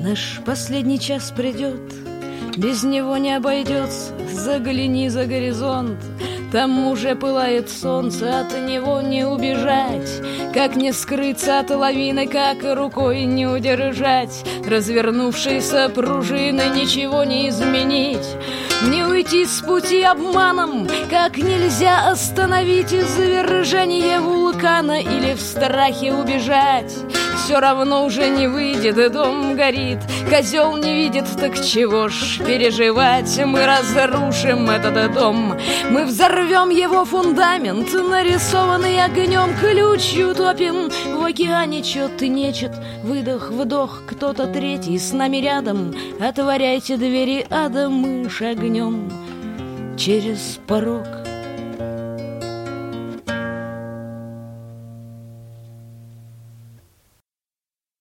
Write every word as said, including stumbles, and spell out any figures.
Наш последний час придет, без него не обойдется. Загляни за горизонт, там уже пылает солнце, от него не убежать. Как не скрыться от лавины, как рукой не удержать. Развернувшейся пружины ничего не изменить. Не уйти с пути обманом, как нельзя остановить извержение вулкана или в страхе убежать. Все равно уже не выйдет, и дом горит. Козел не видит, так чего ж переживать? Мы разрушим этот дом, мы взорвем его фундамент, нарисованный огнем. Ключ утопим в океане, чет и нечет. Выдох, вдох, кто-то третий с нами рядом. Отворяйте двери ада, мы шагнем через порог.